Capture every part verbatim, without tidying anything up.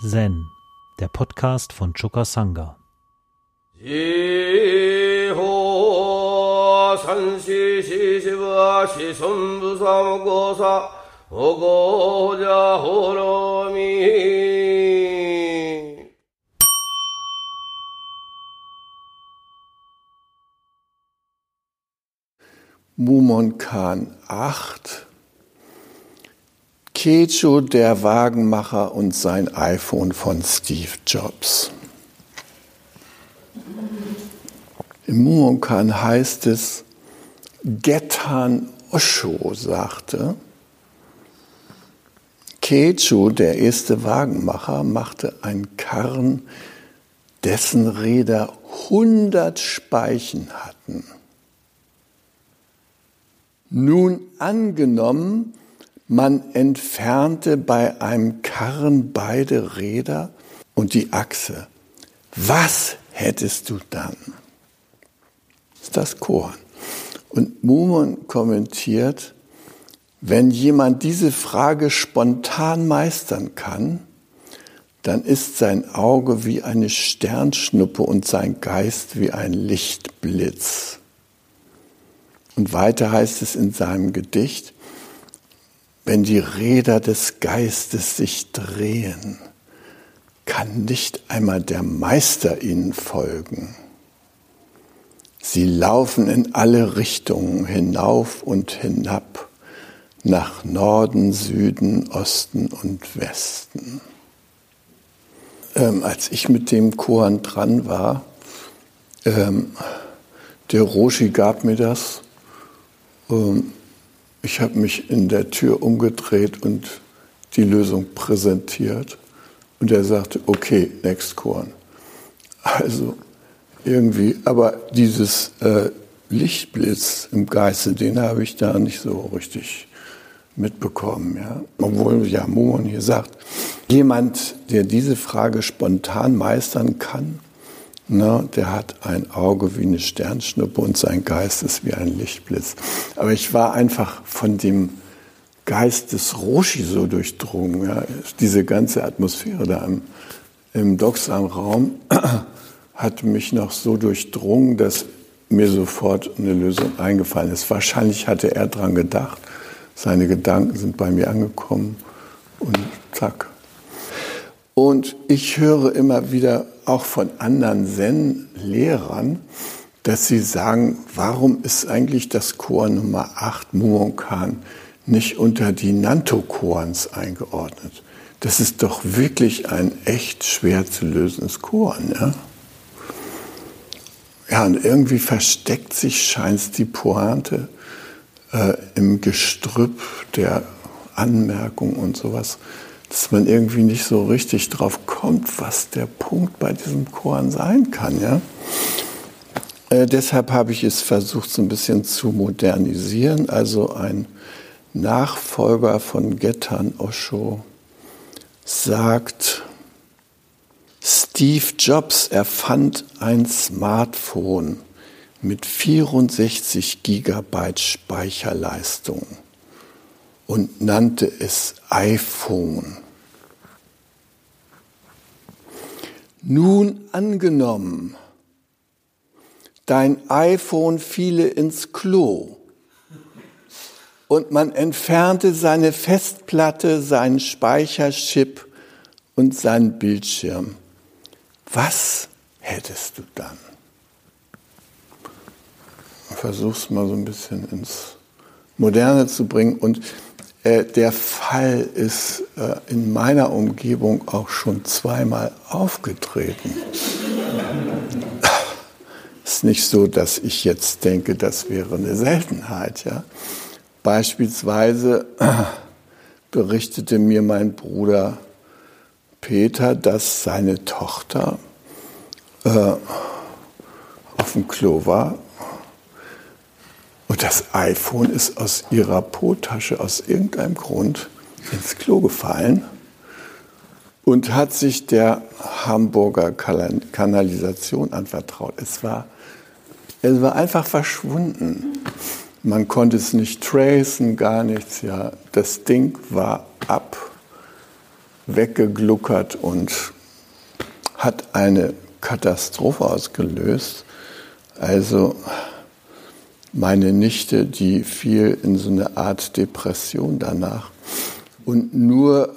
Zen, der Podcast von Choka Sangha. Mumonkan acht, Keicho, der Wagenmacher und sein iPhone von Steve Jobs. Im Mumonkan heißt es, Getan Osho sagte, Keicho, der erste Wagenmacher, machte einen Karren, dessen Räder hundert Speichen hatten. Nun angenommen, man entfernte bei einem Karren beide Räder und die Achse. Was hättest du dann? Das ist das Koan. Und Mumon kommentiert, wenn jemand diese Frage spontan meistern kann, dann ist sein Auge wie eine Sternschnuppe und sein Geist wie ein Lichtblitz. Und weiter heißt es in seinem Gedicht, wenn die Räder des Geistes sich drehen, kann nicht einmal der Meister ihnen folgen. Sie laufen in alle Richtungen, hinauf und hinab, nach Norden, Süden, Osten und Westen. Ähm, als ich mit dem Koan dran war, ähm, der Roshi gab mir das. Ich habe mich in der Tür umgedreht und die Lösung präsentiert. Und er sagte, okay, next Koan. Also irgendwie, aber dieses äh, Lichtblitz im Geiste, den habe ich da nicht so richtig mitbekommen. Ja? Obwohl ja Mumon hier sagt, jemand, der diese Frage spontan meistern kann, Na, der hat ein Auge wie eine Sternschnuppe und sein Geist ist wie ein Lichtblitz. Aber ich war einfach von dem Geist des Roshi so durchdrungen. Ja. Diese ganze Atmosphäre da im, im Doksan-Raum hat mich noch so durchdrungen, dass mir sofort eine Lösung eingefallen ist. Wahrscheinlich hatte er dran gedacht. Seine Gedanken sind bei mir angekommen und zack. Und ich höre immer wieder auch von anderen Zen-Lehrern, dass sie sagen, warum ist eigentlich das Koan Nummer acht, Mumonkan, nicht unter die Nanto-Koans eingeordnet? Das ist doch wirklich ein echt schwer zu lösendes Koan. Ja? Ja, und irgendwie versteckt sich, scheint die Pointe äh, im Gestrüpp der Anmerkung und sowas, dass man irgendwie nicht so richtig drauf kommt, was der Punkt bei diesem Koan sein kann. Ja? Äh, deshalb habe ich es versucht, so ein bisschen zu modernisieren. Also ein Nachfolger von Getan Osho sagt, Steve Jobs erfand ein Smartphone mit vierundsechzig Gigabyte Speicherleistung und nannte es iPhone. Nun angenommen, dein iPhone fiele ins Klo und man entfernte seine Festplatte, seinen Speicherchip und seinen Bildschirm. Was hättest du dann? Versuch's mal so ein bisschen ins Moderne zu bringen. Und äh, der Fall ist äh, in meiner Umgebung auch schon zweimal aufgetreten. Es ist nicht so, dass ich jetzt denke, das wäre eine Seltenheit. Ja? Beispielsweise äh, berichtete mir mein Bruder Peter, dass seine Tochter äh, auf dem Klo war und das iPhone ist aus ihrer Po-Tasche aus irgendeinem Grund ins Klo gefallen und hat sich der Hamburger Kanalisation anvertraut. Es war, es war einfach verschwunden. Man konnte es nicht tracen, gar nichts. Ja. Das Ding war ab. weggegluckert und hat eine Katastrophe ausgelöst. Also meine Nichte, die fiel in so eine Art Depression danach. Und nur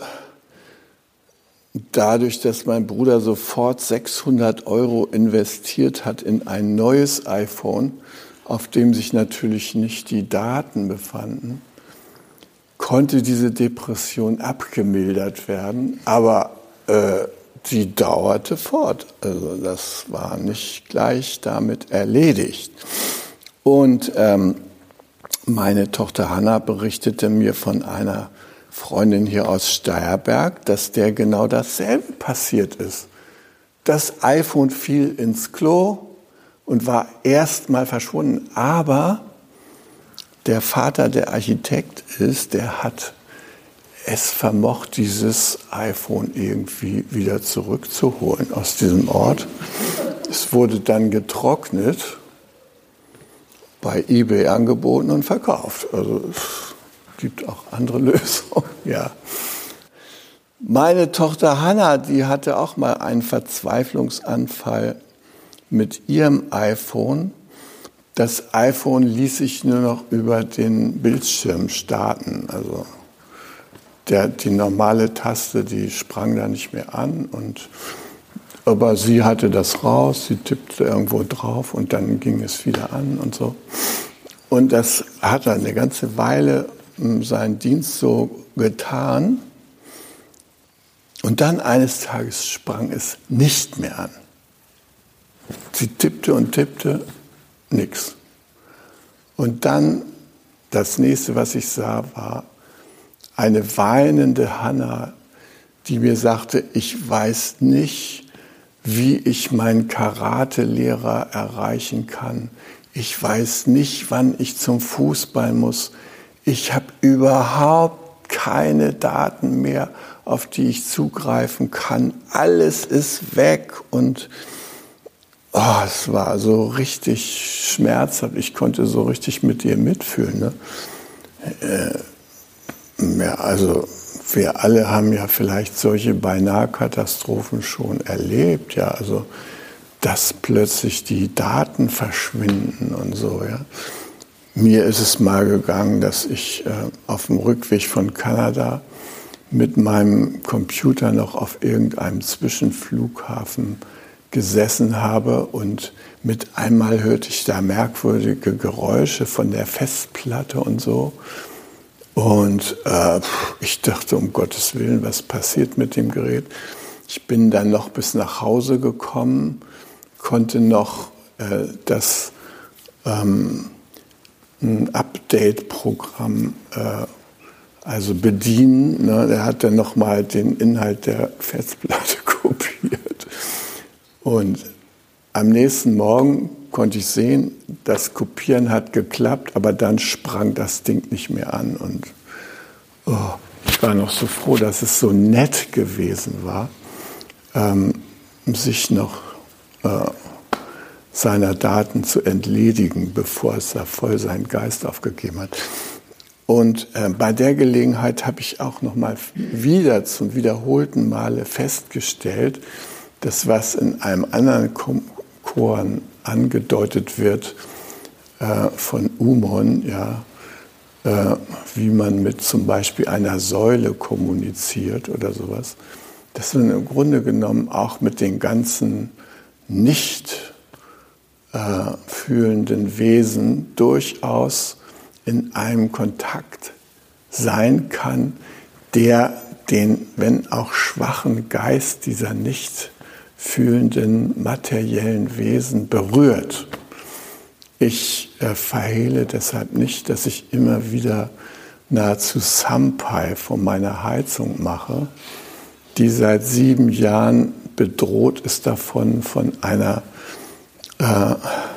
dadurch, dass mein Bruder sofort sechshundert Euro investiert hat in ein neues iPhone, auf dem sich natürlich nicht die Daten befanden, konnte diese Depression abgemildert werden. Aber äh, die dauerte fort. Also das war nicht gleich damit erledigt. Und ähm, meine Tochter Hanna berichtete mir von einer Freundin hier aus Steierberg, dass der genau dasselbe passiert ist. Das iPhone fiel ins Klo und war erst mal verschwunden. Aber der Vater, der Architekt ist, der hat es vermocht, dieses iPhone irgendwie wieder zurückzuholen aus diesem Ort. Es wurde dann getrocknet, bei eBay angeboten und verkauft. Also es gibt auch andere Lösungen, ja. Meine Tochter Hanna, die hatte auch mal einen Verzweiflungsanfall mit ihrem iPhone. Das iPhone ließ sich nur noch über den Bildschirm starten. Also der, die normale Taste, die sprang da nicht mehr an. Und, aber sie hatte das raus, sie tippte irgendwo drauf und dann ging es wieder an und so. Und das hat dann eine ganze Weile seinen Dienst so getan. Und dann eines Tages sprang es nicht mehr an. Sie tippte und tippte, nix. Und dann, das nächste, was ich sah, war eine weinende Hanna, die mir sagte, ich weiß nicht, wie ich meinen Karate-Lehrer erreichen kann. Ich weiß nicht, wann ich zum Fußball muss. Ich habe überhaupt keine Daten mehr, auf die ich zugreifen kann. Alles ist weg und oh, es war so richtig schmerzhaft. Ich konnte so richtig mit ihr mitfühlen. Ne? Äh, ja, also wir alle haben ja vielleicht solche Beinahe-Katastrophen schon erlebt. Ja, also dass plötzlich die Daten verschwinden und so. Ja. Mir ist es mal gegangen, dass ich äh, auf dem Rückweg von Kanada mit meinem Computer noch auf irgendeinem Zwischenflughafen gesessen habe und mit einmal hörte ich da merkwürdige Geräusche von der Festplatte und so. Und äh, ich dachte, um Gottes Willen, was passiert mit dem Gerät? Ich bin dann noch bis nach Hause gekommen, konnte noch äh, das ähm, ein Update-Programm äh, also bedienen. Ne? Der hat dann nochmal den Inhalt der Festplatte kopiert. Und am nächsten Morgen konnte ich sehen, das Kopieren hat geklappt, aber dann sprang das Ding nicht mehr an. Und oh, ich war noch so froh, dass es so nett gewesen war, ähm, sich noch äh, seiner Daten zu entledigen, bevor es da voll seinen Geist aufgegeben hat. Und äh, bei der Gelegenheit habe ich auch noch mal wieder zum wiederholten Male festgestellt, dass was in einem anderen Chor angedeutet wird äh, von Umon, ja, äh, wie man mit zum Beispiel einer Säule kommuniziert oder sowas, dass man im Grunde genommen auch mit den ganzen nicht äh, fühlenden Wesen durchaus in einem Kontakt sein kann, der den, wenn auch schwachen Geist dieser nicht fühlenden materiellen Wesen berührt. Ich äh, verhehle deshalb nicht, dass ich immer wieder nahezu Sampai von meiner Heizung mache, die seit sieben Jahren bedroht ist davon, von einer äh,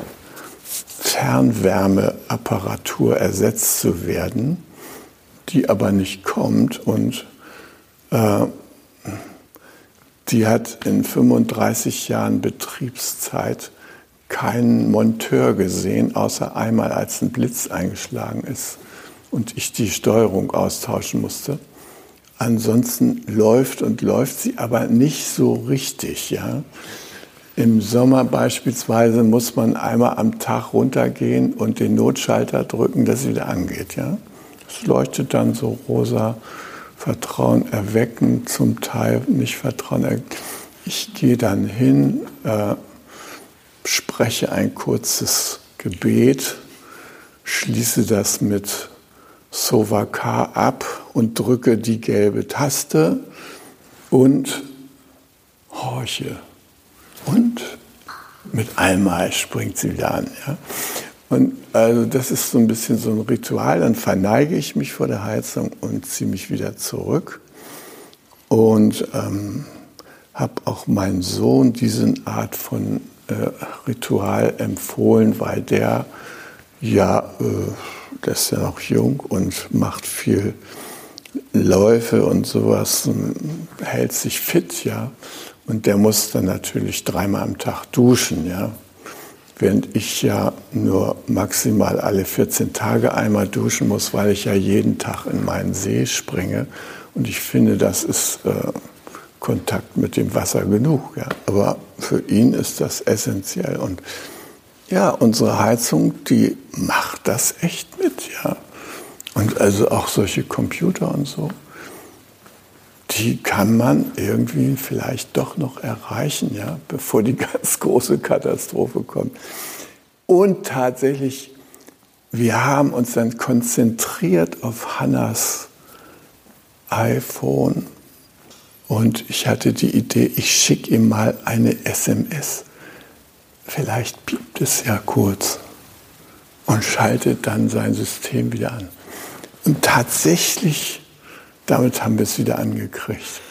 Fernwärmeapparatur ersetzt zu werden, die aber nicht kommt und äh, die hat in fünfunddreißig Jahren Betriebszeit keinen Monteur gesehen, außer einmal, als ein Blitz eingeschlagen ist und ich die Steuerung austauschen musste. ansonsten läuft und läuft sie aber nicht so richtig. Ja? Im Sommer beispielsweise muss man einmal am Tag runtergehen und den Notschalter drücken, dass sie wieder angeht. Ja? Es leuchtet dann so rosa, Vertrauen erweckend, zum Teil nicht Vertrauen erweckend. Ich gehe dann hin, äh, spreche ein kurzes Gebet, schließe das mit Sovaka ab und drücke die gelbe Taste und horche. Und mit einmal springt sie wieder an. Ja? Und also das ist so ein bisschen so ein Ritual. Dann verneige ich mich vor der Heizung und ziehe mich wieder zurück. Und ähm, habe auch meinem Sohn diese Art von äh, Ritual empfohlen, weil der ja, äh, der ist ja noch jung und macht viel Läufe und sowas und hält sich fit, ja. Und der muss dann natürlich dreimal am Tag duschen, ja. Während ich ja nur maximal alle vierzehn Tage einmal duschen muss, weil ich ja jeden Tag in meinen See springe. Und ich finde, das ist äh, Kontakt mit dem Wasser genug, ja. Aber für ihn ist das essentiell. Und ja, unsere Heizung, die macht das echt mit, ja. Und also auch solche Computer und so, die kann man irgendwie vielleicht doch noch erreichen, ja, bevor die ganz große Katastrophe kommt. Und tatsächlich, wir haben uns dann konzentriert auf Hannas iPhone und ich hatte die Idee, ich schicke ihm mal eine S M S. Vielleicht piept es ja kurz und schaltet dann sein System wieder an. Und tatsächlich, damit haben wir es wieder angekriegt.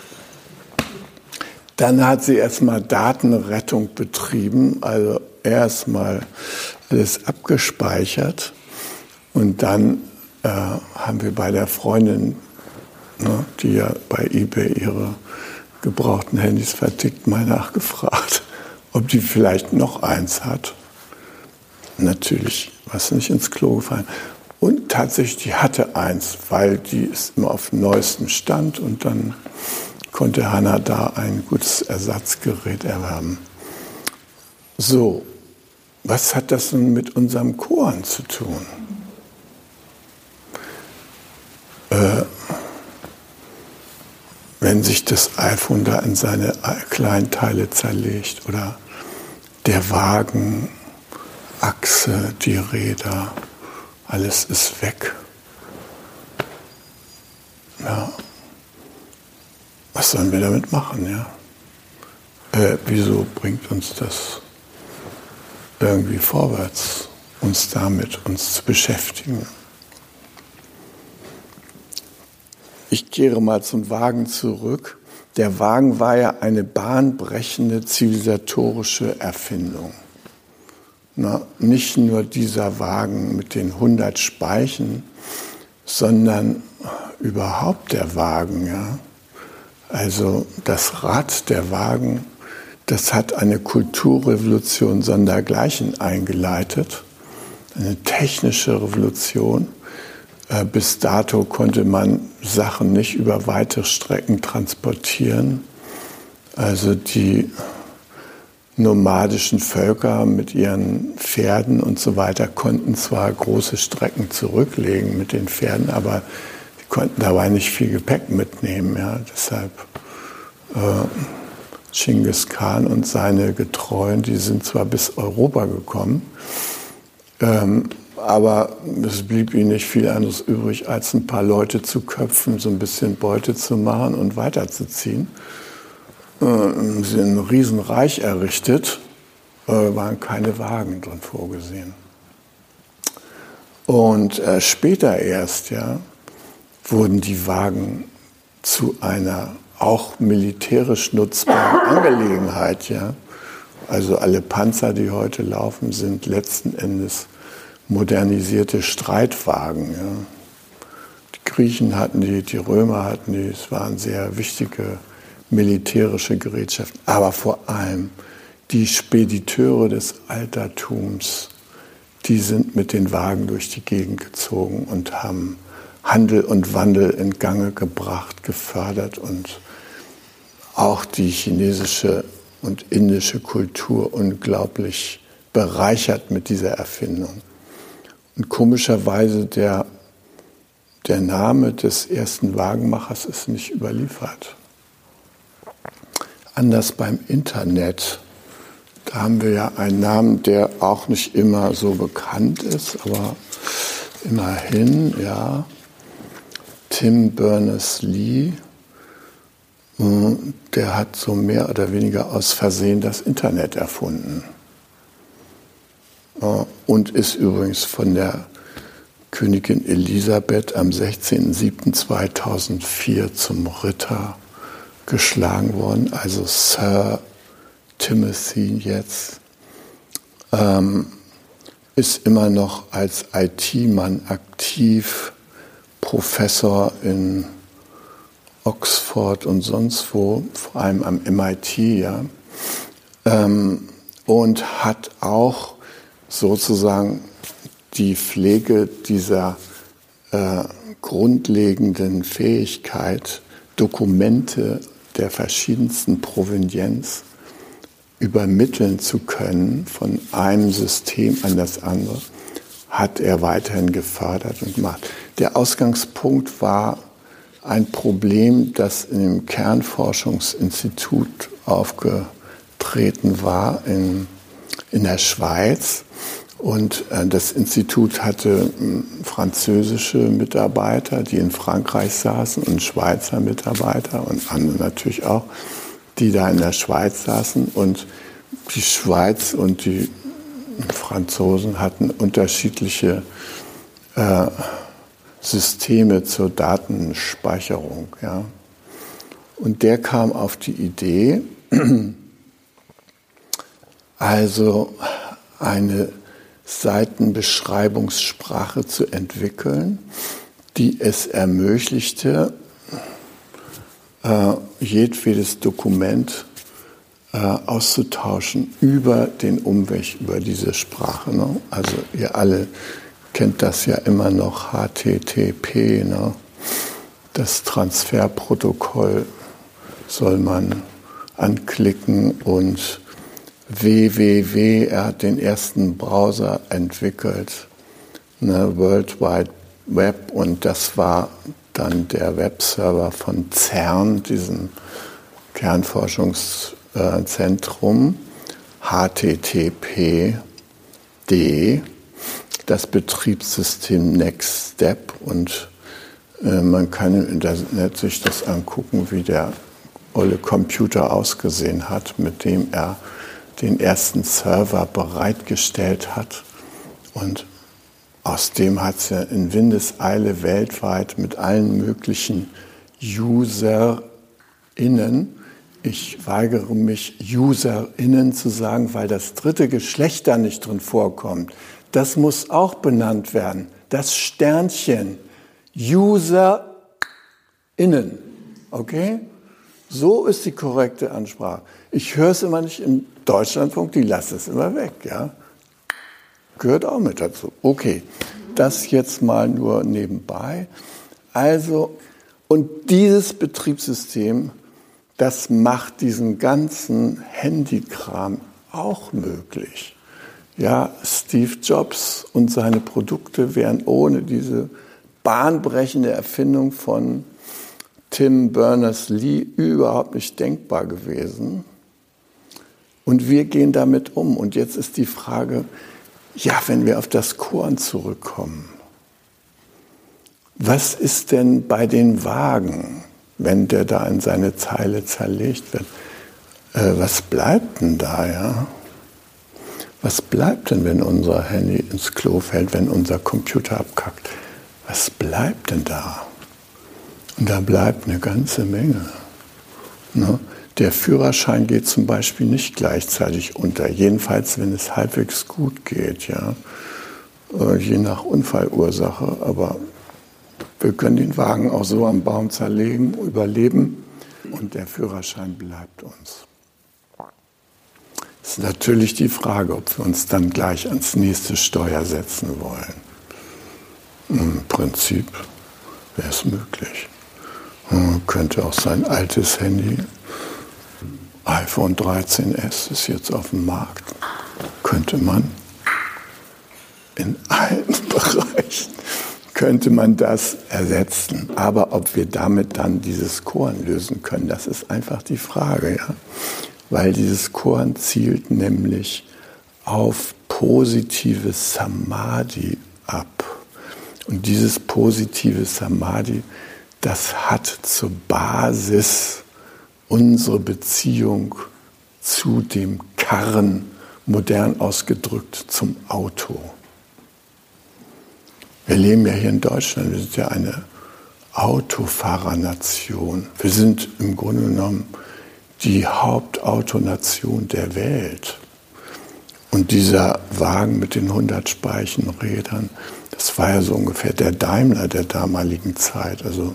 Dann hat sie erstmal Datenrettung betrieben, also erstmal alles abgespeichert. Und dann äh, haben wir bei der Freundin, ne, die ja bei eBay ihre gebrauchten Handys vertickt, mal nachgefragt, ob die vielleicht noch eins hat. Natürlich war es nicht ins Klo gefallen. Und tatsächlich, die hatte eins, weil die ist immer auf dem neuesten Stand und dann konnte Hanna da ein gutes Ersatzgerät erwerben. So, was hat das nun mit unserem Koan zu tun? Äh, wenn sich das iPhone da in seine Kleinteile zerlegt oder der Wagen, Achse, die Räder, alles ist weg. Ja. Was sollen wir damit machen, ja? Äh, wieso bringt uns das irgendwie vorwärts, uns damit uns zu beschäftigen? Ich kehre mal zum Wagen zurück. Der Wagen war ja eine bahnbrechende zivilisatorische Erfindung. Na, nicht nur dieser Wagen mit den hundert Speichen, sondern überhaupt der Wagen. Ja? Also das Rad, der Wagen, das hat eine Kulturrevolution sondergleichen eingeleitet, eine technische Revolution. Bis dato konnte man Sachen nicht über weite Strecken transportieren. Also die nomadischen Völker mit ihren Pferden und so weiter konnten zwar große Strecken zurücklegen mit den Pferden, aber sie konnten dabei nicht viel Gepäck mitnehmen. Ja. Deshalb äh, Genghis Khan und seine Getreuen, die sind zwar bis Europa gekommen, ähm, aber es blieb ihnen nicht viel anderes übrig, als ein paar Leute zu köpfen, so ein bisschen Beute zu machen und weiterzuziehen. Sie haben ein Riesenreich errichtet, äh, waren keine Wagen drin vorgesehen. Und äh, später erst, ja, wurden die Wagen zu einer auch militärisch nutzbaren Angelegenheit, ja. Also alle Panzer, die heute laufen, sind letzten Endes modernisierte Streitwagen. Ja. Die Griechen hatten die, die Römer hatten die, es waren sehr wichtige militärische Gerätschaften, aber vor allem die Spediteure des Altertums, die sind mit den Wagen durch die Gegend gezogen und haben Handel und Wandel in Gange gebracht, gefördert und auch die chinesische und indische Kultur unglaublich bereichert mit dieser Erfindung. Und komischerweise der, der Name des ersten Wagenmachers ist nicht überliefert. Anders beim Internet. Da haben wir ja einen Namen, der auch nicht immer so bekannt ist, aber immerhin, ja. Tim Berners-Lee, der hat so mehr oder weniger aus Versehen das Internet erfunden. Und ist übrigens von der Königin Elisabeth am sechzehnten siebten zweitausendvier zum Ritter geschlagen worden, also Sir Timothy jetzt, ähm, ist immer noch als I T-Mann aktiv, Professor in Oxford und sonst wo, vor allem am M I T, ja, ähm, und hat auch sozusagen die Pflege dieser äh, grundlegenden Fähigkeit, Dokumente der verschiedensten Provenienz übermitteln zu können von einem System an das andere, hat er weiterhin gefördert und gemacht. Der Ausgangspunkt war ein Problem, das in dem Kernforschungsinstitut aufgetreten war in, in der Schweiz. Und äh, das Institut hatte äh, französische Mitarbeiter, die in Frankreich saßen, und Schweizer Mitarbeiter und andere natürlich auch, die da in der Schweiz saßen. Und die Schweiz und die Franzosen hatten unterschiedliche äh, Systeme zur Datenspeicherung. Ja. Und der kam auf die Idee, also eine Seitenbeschreibungssprache zu entwickeln, die es ermöglichte, äh, jedwedes Dokument äh, auszutauschen über den Umweg, über diese Sprache. Ne? Also ihr alle kennt das ja immer noch, H T T P, ne? Das Transferprotokoll soll man anklicken und W W W, er hat den ersten Browser entwickelt, ne, World Wide Web, und das war dann der Webserver von CERN, diesem Kernforschungszentrum, H T T P D, das Betriebssystem Next Step, und äh, man kann im Internet sich das angucken, wie der olle Computer ausgesehen hat, mit dem er den ersten Server bereitgestellt hat. Und aus dem hat es ja in Windeseile weltweit mit allen möglichen UserInnen, ich weigere mich, UserInnen zu sagen, weil das dritte Geschlecht da nicht drin vorkommt. Das muss auch benannt werden. Das Sternchen. UserInnen. Okay? So ist die korrekte Ansprache. Ich höre es immer nicht im Deutschlandfunk, die lassen es immer weg. Ja? Gehört auch mit dazu. Okay, das jetzt mal nur nebenbei. Also, und dieses Betriebssystem, das macht diesen ganzen Handykram auch möglich. Ja, Steve Jobs und seine Produkte wären ohne diese bahnbrechende Erfindung von Tim Berners-Lee überhaupt nicht denkbar gewesen. Und wir gehen damit um. Und jetzt ist die Frage, ja, wenn wir auf das Korn zurückkommen, was ist denn bei den Wagen, wenn der da in seine Zeile zerlegt wird? Äh, was bleibt denn da, ja? Was bleibt denn, wenn unser Handy ins Klo fällt, wenn unser Computer abkackt? Was bleibt denn da? Und da bleibt eine ganze Menge. Ne? Der Führerschein geht zum Beispiel nicht gleichzeitig unter, jedenfalls wenn es halbwegs gut geht, ja? äh, je nach Unfallursache. Aber wir können den Wagen auch so am Baum zerlegen, überleben, und der Führerschein bleibt uns. Es ist natürlich die Frage, ob wir uns dann gleich ans nächste Steuer setzen wollen. Im Prinzip wäre es möglich. Man könnte auch sein altes Handy, iPhone dreizehn S ist jetzt auf dem Markt, könnte man in allen Bereichen, könnte man das ersetzen. Aber ob wir damit dann dieses Koan lösen können, das ist einfach die Frage. Ja? Weil dieses Koan zielt nämlich auf positives Samadhi ab. Und dieses positive Samadhi, das hat zur Basis unsere Beziehung zu dem Karren, modern ausgedrückt zum Auto. Wir leben ja hier in Deutschland, wir sind ja eine Autofahrernation. Wir sind im Grunde genommen die Hauptautonation der Welt. Und dieser Wagen mit den hundert Speichenrädern, das war ja so ungefähr der Daimler der damaligen Zeit. Also,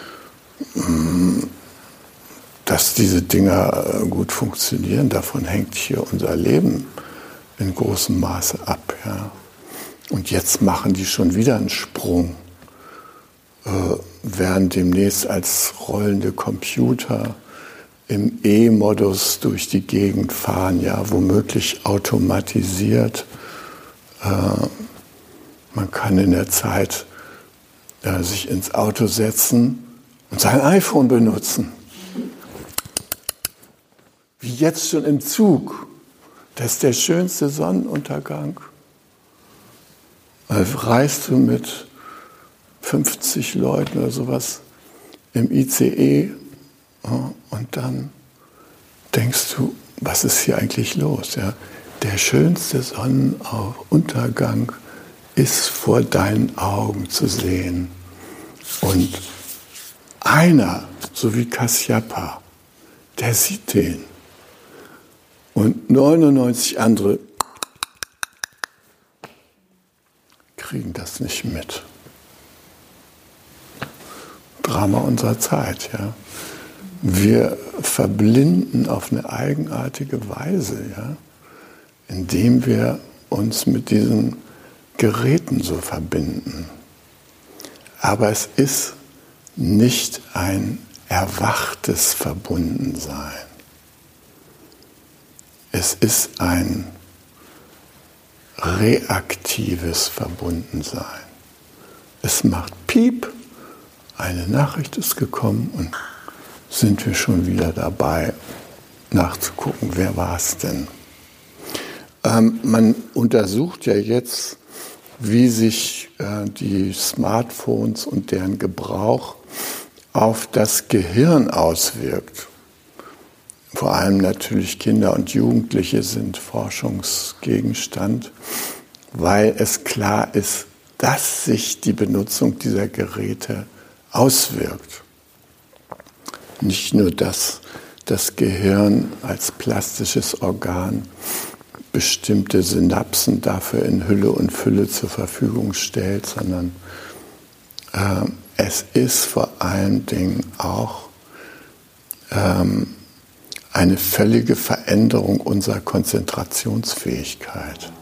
dass diese Dinger gut funktionieren, davon hängt hier unser Leben in großem Maße ab. Ja. Und jetzt machen die schon wieder einen Sprung, äh, werden demnächst als rollende Computer im E-Modus durch die Gegend fahren, ja, womöglich automatisiert. Äh, man kann in der Zeit äh, sich ins Auto setzen und sein iPhone benutzen. Wie jetzt schon im Zug. Das ist der schönste Sonnenuntergang. Also reist du mit fünfzig Leuten oder sowas im I C E, ja, und dann denkst du, was ist hier eigentlich los? Ja? Der schönste Sonnenuntergang ist vor deinen Augen zu sehen. Und einer, so wie Kasyapa, der sieht den. Und neunundneunzig andere kriegen das nicht mit. Drama unserer Zeit, ja. Wir verblinden auf eine eigenartige Weise, ja, indem wir uns mit diesen Geräten so verbinden. Aber es ist nicht ein erwachtes Verbundensein. Es ist ein reaktives Verbundensein. Es macht Piep, eine Nachricht ist gekommen und sind wir schon wieder dabei, nachzugucken, wer war es denn. Ähm, man untersucht ja jetzt, wie sich äh, die Smartphones und deren Gebrauch auf das Gehirn auswirkt. Vor allem natürlich Kinder und Jugendliche sind Forschungsgegenstand, weil es klar ist, dass sich die Benutzung dieser Geräte auswirkt. Nicht nur, dass das Gehirn als plastisches Organ bestimmte Synapsen dafür in Hülle und Fülle zur Verfügung stellt, sondern äh, es ist vor allen Dingen auch ähm, eine völlige Veränderung unserer Konzentrationsfähigkeit.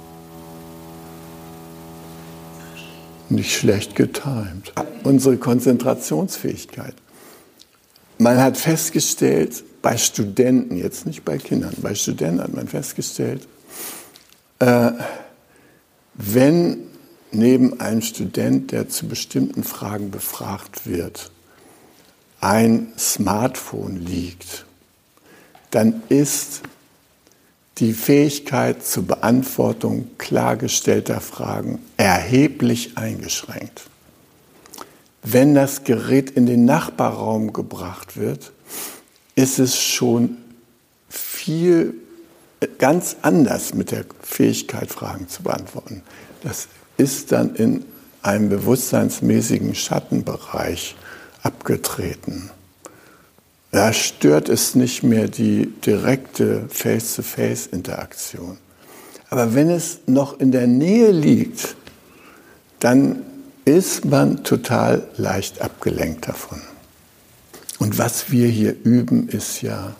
Nicht schlecht getimt. Unsere Konzentrationsfähigkeit. Man hat festgestellt, bei Studenten, jetzt nicht bei Kindern, bei Studenten hat man festgestellt, äh, wenn neben einem Student, der zu bestimmten Fragen befragt wird, ein Smartphone liegt, dann ist die Fähigkeit zur Beantwortung klargestellter Fragen erheblich eingeschränkt. Wenn das Gerät in den Nachbarraum gebracht wird, ist es schon viel ganz anders mit der Fähigkeit, Fragen zu beantworten. Das ist dann in einem bewusstseinsmäßigen Schattenbereich abgetreten. Da stört es nicht mehr die direkte Face-to-Face-Interaktion. Aber wenn es noch in der Nähe liegt, dann ist man total leicht abgelenkt davon. Und was wir hier üben, ist ja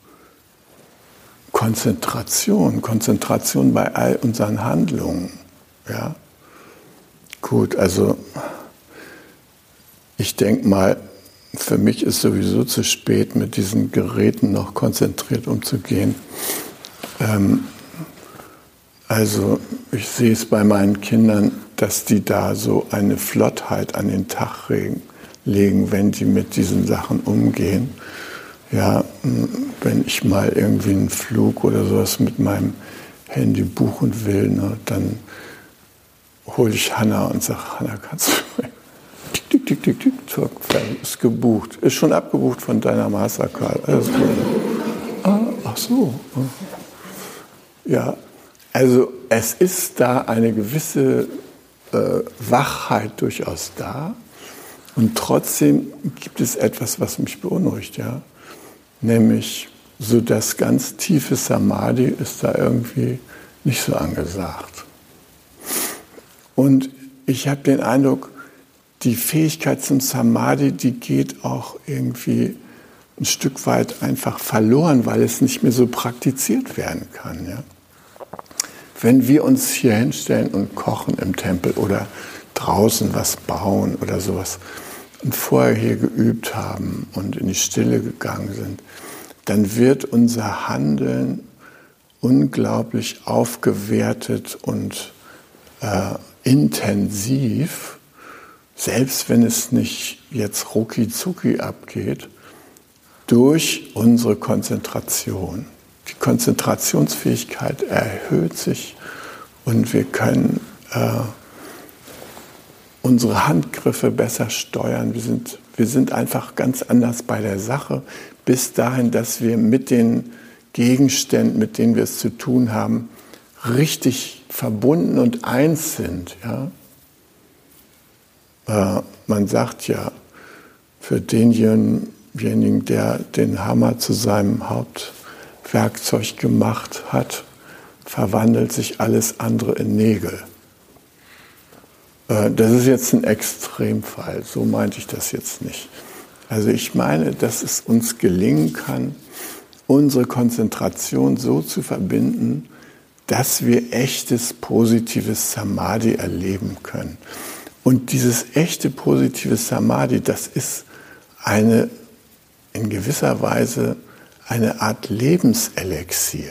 Konzentration, Konzentration bei all unseren Handlungen. Ja? Gut, also ich denke mal, für mich ist sowieso zu spät, mit diesen Geräten noch konzentriert umzugehen. Ähm, also ich sehe es bei meinen Kindern, dass die da so eine Flottheit an den Tag legen, wenn die mit diesen Sachen umgehen. Ja, wenn ich mal irgendwie einen Flug oder sowas mit meinem Handy buchen will, ne, dann hole ich Hanna und sage, Hanna, kannst du mal tick, tick, tick, tick, tick, tick, ist gebucht. Ist schon abgebucht von deiner Mastercard. Alles gut. Ah, ach so. Ja, also es ist da eine gewisse äh, Wachheit durchaus da. Und trotzdem gibt es etwas, was mich beunruhigt, ja. Nämlich so das ganz tiefe Samadhi ist da irgendwie nicht so angesagt. Und ich habe den Eindruck, die Fähigkeit zum Samadhi, die geht auch irgendwie ein Stück weit einfach verloren, weil es nicht mehr so praktiziert werden kann. Ja? Wenn wir uns hier hinstellen und kochen im Tempel oder draußen was bauen oder sowas und vorher hier geübt haben und in die Stille gegangen sind, dann wird unser Handeln unglaublich aufgewertet und äh, intensiv, selbst wenn es nicht jetzt rucki-zucki abgeht, durch unsere Konzentration. Die Konzentrationsfähigkeit erhöht sich und wir können äh, unsere Handgriffe besser steuern. Wir sind, wir sind einfach ganz anders bei der Sache, bis dahin, dass wir mit den Gegenständen, mit denen wir es zu tun haben, richtig verbunden und eins sind. Ja? Äh, man sagt ja, für denjenigen, der den Hammer zu seinem Hauptwerkzeug gemacht hat, verwandelt sich alles andere in Nägel. Äh, das ist jetzt ein Extremfall, so meinte ich das jetzt nicht. Also ich meine, dass es uns gelingen kann, unsere Konzentration so zu verbinden, dass wir echtes, positives Samadhi erleben können. Und dieses echte, positive Samadhi, das ist eine, in gewisser Weise eine Art Lebenselixier.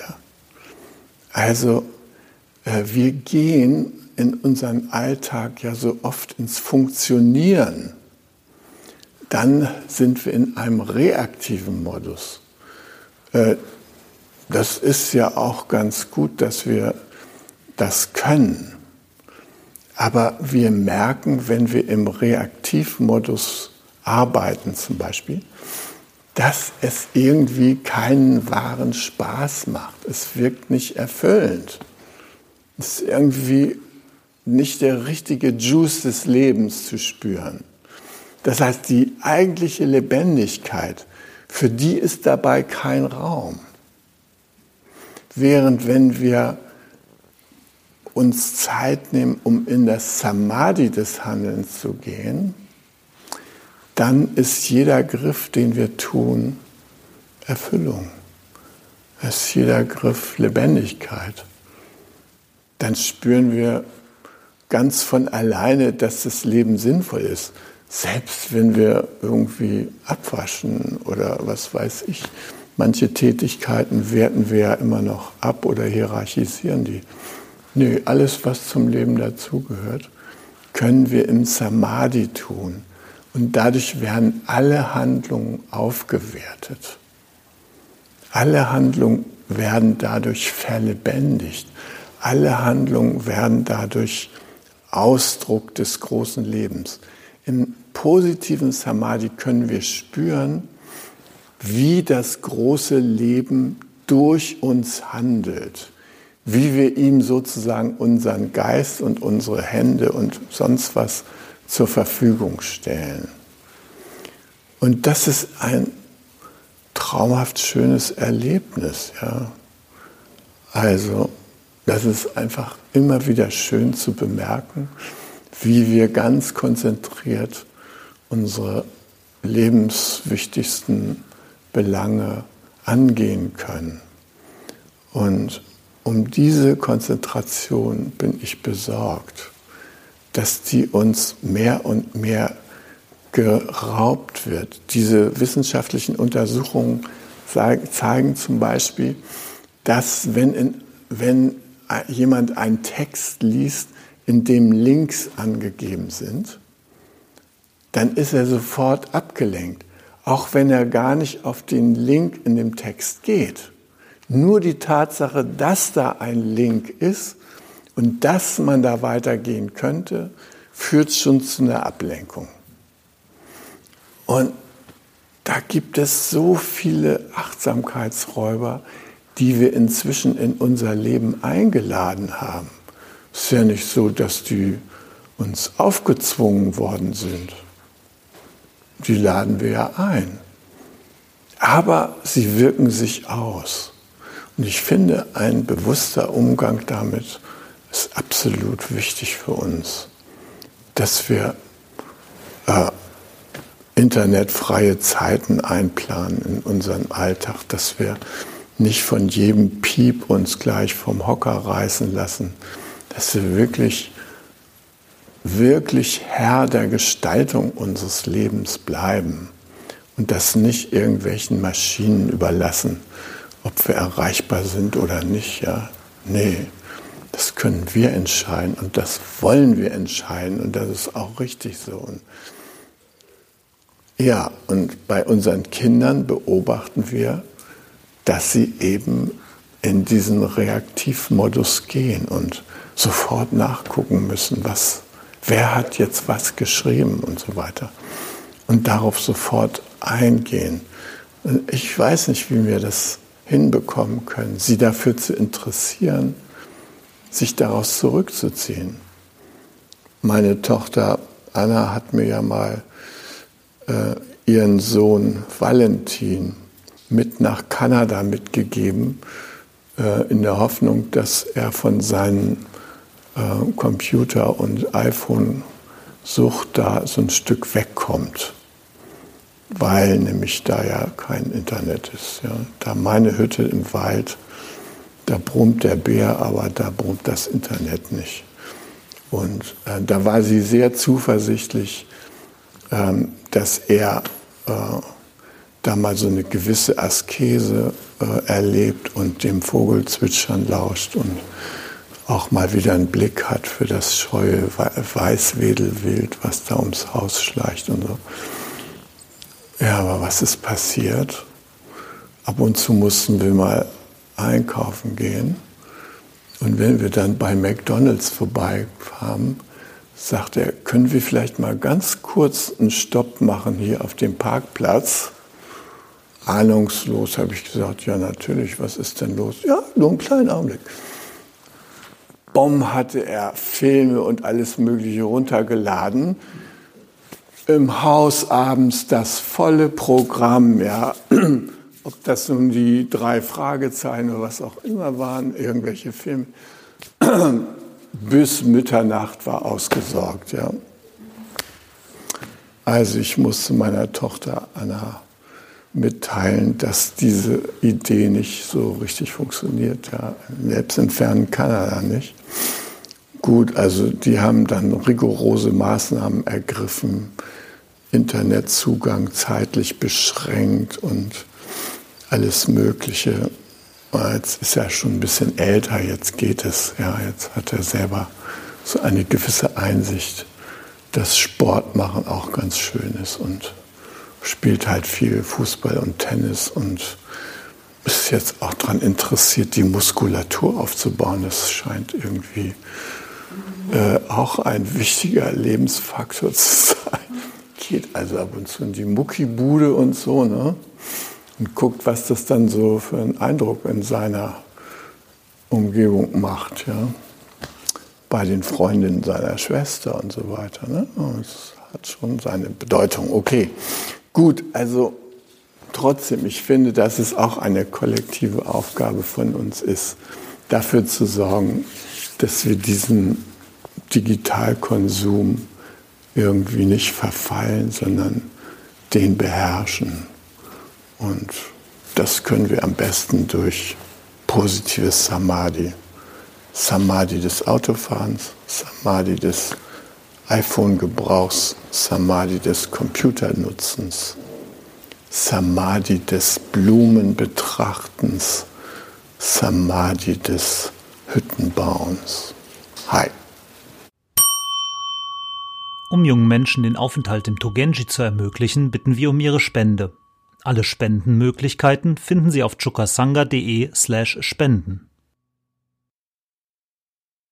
Also äh, wir gehen in unserem Alltag ja so oft ins Funktionieren. Dann sind wir in einem reaktiven Modus. Äh, das ist ja auch ganz gut, dass wir das können. Aber wir merken, wenn wir im Reaktivmodus arbeiten zum Beispiel, dass es irgendwie keinen wahren Spaß macht. Es wirkt nicht erfüllend. Es ist irgendwie nicht der richtige Juice des Lebens zu spüren. Das heißt, die eigentliche Lebendigkeit, für die ist dabei kein Raum. Während wenn wir uns Zeit nehmen, um in das Samadhi des Handelns zu gehen, dann ist jeder Griff, den wir tun, Erfüllung. Ist jeder Griff Lebendigkeit. Dann spüren wir ganz von alleine, dass das Leben sinnvoll ist. Selbst wenn wir irgendwie abwaschen oder was weiß ich. Manche Tätigkeiten werten wir ja immer noch ab oder hierarchisieren die. Nö, alles, was zum Leben dazugehört, können wir im Samadhi tun. Und dadurch werden alle Handlungen aufgewertet. Alle Handlungen werden dadurch verlebendigt. Alle Handlungen werden dadurch Ausdruck des großen Lebens. Im positiven Samadhi können wir spüren, wie das große Leben durch uns handelt. Wie wir ihm sozusagen unseren Geist und unsere Hände und sonst was zur Verfügung stellen. Und das ist ein traumhaft schönes Erlebnis. Ja. Also, das ist einfach immer wieder schön zu bemerken, wie wir ganz konzentriert unsere lebenswichtigsten Belange angehen können. Und um diese Konzentration bin ich besorgt, dass die uns mehr und mehr geraubt wird. Diese wissenschaftlichen Untersuchungen zeigen zum Beispiel, dass wenn, in, wenn jemand einen Text liest, in dem Links angegeben sind, dann ist er sofort abgelenkt, auch wenn er gar nicht auf den Link in dem Text geht. Nur die Tatsache, dass da ein Link ist und dass man da weitergehen könnte, führt schon zu einer Ablenkung. Und da gibt es so viele Achtsamkeitsräuber, die wir inzwischen in unser Leben eingeladen haben. Es ist ja nicht so, dass die uns aufgezwungen worden sind. Die laden wir ja ein. Aber sie wirken sich aus. Und ich finde, ein bewusster Umgang damit ist absolut wichtig für uns, dass wir äh, internetfreie Zeiten einplanen in unseren Alltag, dass wir nicht von jedem Piep uns gleich vom Hocker reißen lassen, dass wir wirklich, wirklich Herr der Gestaltung unseres Lebens bleiben und das nicht irgendwelchen Maschinen überlassen, ob wir erreichbar sind oder nicht. Ja? Nee, das können wir entscheiden und das wollen wir entscheiden und das ist auch richtig so. Und ja, und bei unseren Kindern beobachten wir, dass sie eben in diesen Reaktivmodus gehen und sofort nachgucken müssen, was, wer hat jetzt was geschrieben und so weiter. Und darauf sofort eingehen. Und ich weiß nicht, wie wir das hinbekommen können, sie dafür zu interessieren, sich daraus zurückzuziehen. Meine Tochter Anna hat mir ja mal äh, ihren Sohn Valentin mit nach Kanada mitgegeben, äh, in der Hoffnung, dass er von seinen äh, Computer- und iPhone-Sucht da so ein Stück wegkommt. Weil nämlich da ja kein Internet ist. Ja. Da meine Hütte im Wald, da brummt der Bär, aber da brummt das Internet nicht. Und äh, da war sie sehr zuversichtlich, ähm, dass er äh, da mal so eine gewisse Askese äh, erlebt und dem Vogelzwitschern lauscht und auch mal wieder einen Blick hat für das scheue Weißwedelwild, was da ums Haus schleicht und so. Ja, aber was ist passiert? Ab und zu mussten wir mal einkaufen gehen. Und wenn wir dann bei McDonald's vorbeikamen, sagte er, können wir vielleicht mal ganz kurz einen Stopp machen hier auf dem Parkplatz? Ahnungslos habe ich gesagt, ja natürlich, was ist denn los? Ja, nur einen kleinen Augenblick. Bom, hatte er Filme und alles Mögliche runtergeladen. Im Haus abends das volle Programm, ja, ob das nun die drei Fragezeichen oder was auch immer waren, irgendwelche Filme, bis Mitternacht war ausgesorgt, ja. Also ich musste meiner Tochter Anna mitteilen, dass diese Idee nicht so richtig funktioniert, ja, selbst in fernen Kanada nicht. Gut, also die haben dann rigorose Maßnahmen ergriffen, Internetzugang zeitlich beschränkt und alles Mögliche. Jetzt ist er schon ein bisschen älter, jetzt geht es. Ja, jetzt hat er selber so eine gewisse Einsicht, dass Sport machen auch ganz schön ist und spielt halt viel Fußball und Tennis und ist jetzt auch daran interessiert, die Muskulatur aufzubauen. Das scheint irgendwie äh, auch ein wichtiger Lebensfaktor zu sein. Geht also ab und zu in die Muckibude und so, ne? Und guckt, was das dann so für einen Eindruck in seiner Umgebung macht, ja. Bei den Freundinnen seiner Schwester und so weiter, ne? Das hat schon seine Bedeutung. Okay, gut, also trotzdem, ich finde, dass es auch eine kollektive Aufgabe von uns ist, dafür zu sorgen, dass wir diesen Digitalkonsum irgendwie nicht verfallen, sondern den beherrschen. Und das können wir am besten durch positives Samadhi. Samadhi des Autofahrens, Samadhi des iPhone-Gebrauchs, Samadhi des Computernutzens, Samadhi des Blumenbetrachtens, Samadhi des Hüttenbauens. Hi. Um jungen Menschen den Aufenthalt im Togenji zu ermöglichen, bitten wir um ihre Spende. Alle Spendenmöglichkeiten finden Sie auf chukasanga punkt de slash spenden.